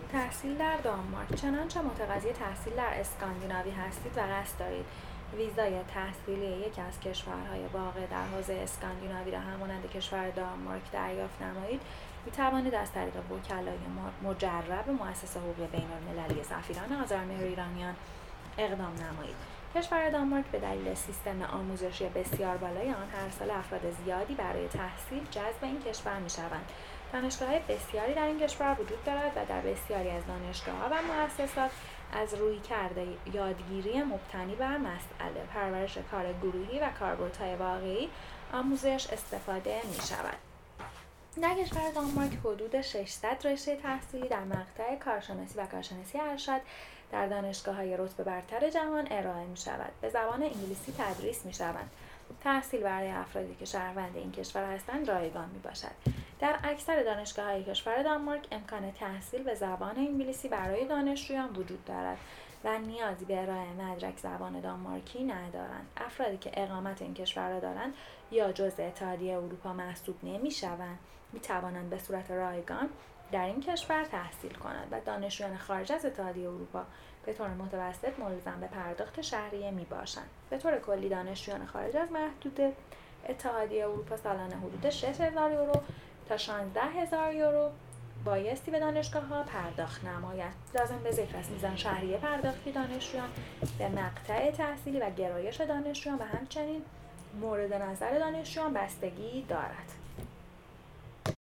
تحصیل در دانمارک. چنانچه متقاضی تحصیل در اسکاندیناوی هستید و قصد دارید ویزای تحصیلی یکی از کشورهای واقع در حوزه اسکاندیناوی را همانند کشور دانمارک دریافت نمایید، می‌توانید از طریق وکلای مجرب مؤسسه حقوق بین‌المللی سفیران آذرمهر ایرانیان اقدام نمایید. کشور دانمارک به دلیل سیستم آموزشی بسیار بالای آن هر سال افراد زیادی برای تحصیل جذب این کشور می‌شوند. دانشگاه‌های بسیاری در این کشور وجود دارد و در بسیاری از دانشگاه‌ها و مؤسسات از رویکرد یادگیری مبتنی بر مسئله، پرورش کار گروهی و کاربردهای واقعی آموزش استفاده می‌شود. در کشور دانمارک حدود 600 رشته تحصیلی در مقطع کارشناسی و کارشناسی ارشد در دانشگاه‌های رتبه برتر جهان ارائه می‌شود. به زبان انگلیسی تدریس می‌شوند. تحصیل برای افرادی که شهروند این کشور هستند رایگان میباشد. در اکثر دانشگاه‌های کشور دانمارک امکان تحصیل به زبان انگلیسی برای دانشجویان وجود دارد و نیازی به ارائه مدرک زبان دانمارکی ندارند. افرادی که اقامت این کشور را دارند یا جزء اتحادیه اروپا محسوب نمی‌شوند، می‌توانند به صورت رایگان در این کشور تحصیل کنند و دانشجویان خارج از اتحادیه اروپا به طور متوسط ملزم به پرداخت شهریه میباشند. به طور کلی دانشجویان خارج از محدوده اتحادیه اروپا سالانه حدود 6,000 یورو تا 16,000 یورو بایستی به دانشگاه‌ها پرداخت نماید. لازم به ذکر است میزان شهریه پرداختی دانشجویان به مقطع تحصیلی و گرایش دانشجویان و همچنین مورد نظر دانشجویان بستگی دارد.